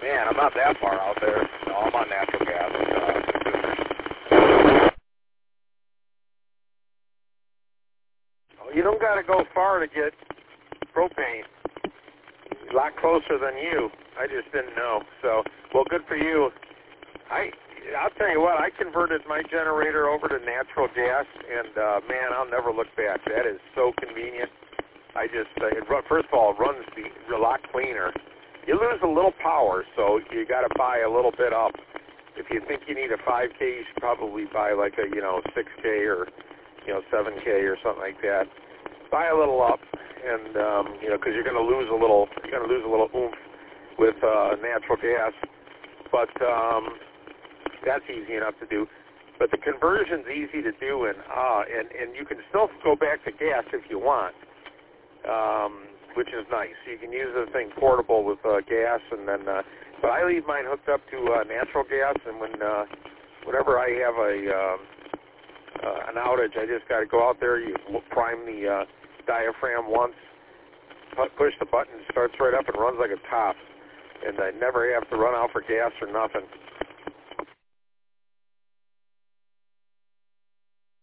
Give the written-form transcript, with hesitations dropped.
Man, I'm not that far out there. No, I'm on natural gas. You don't got to go far to get propane. A lot closer than you. I just didn't know. So, well, good for you. I'll tell you what, I converted my generator over to natural gas, and, man, I'll never look back. That is so convenient. First of all, it runs a lot cleaner. You lose a little power, so you got to buy a little bit up. If you think you need a 5K, you should probably buy like a, 6K or, 7K or something like that. Buy a little up, and, because you're going to lose a little oomph with natural gas. But that's easy enough to do. But the conversion's easy to do, and you can still go back to gas if you want, which is nice. You can use the thing portable with gas, and then. But I leave mine hooked up to natural gas, and whenever I have an outage, I just got to go out there. You prime the diaphragm once, push the button, it starts right up and runs like a top, and I never have to run out for gas or nothing.